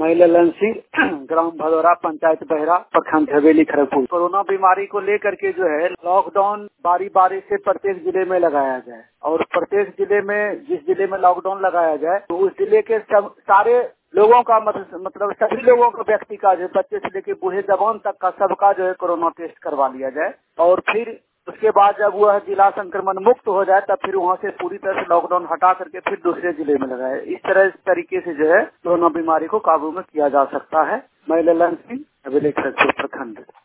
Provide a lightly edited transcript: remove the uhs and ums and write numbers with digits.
मैं ललन सिंह, ग्राम भदौरा, पंचायत बहरा, प्रखंड हवेली, खड़गपुर। कोरोना बीमारी को लेकर के जो है लॉकडाउन बारी बारी से प्रत्येक जिले में लगाया जाए और प्रत्येक जिले में जिस जिले में लॉकडाउन लगाया जाए तो उस जिले के सारे लोगों का मतलब सभी लोगों का व्यक्ति का जो बच्चे से लेकर बूढ़े जवान तक का सबका जो है कोरोना टेस्ट करवा लिया जाए और फिर उसके बाद जब वह जिला संक्रमण मुक्त हो जाए तब फिर वहाँ से पूरी तरह से लॉकडाउन हटा करके फिर दूसरे जिले में लगाए। इस तरीके से जो है कोरोना बीमारी को काबू में किया जा सकता है। मैं ललन सिंह, हवेली, खड़गपुर प्रखंड।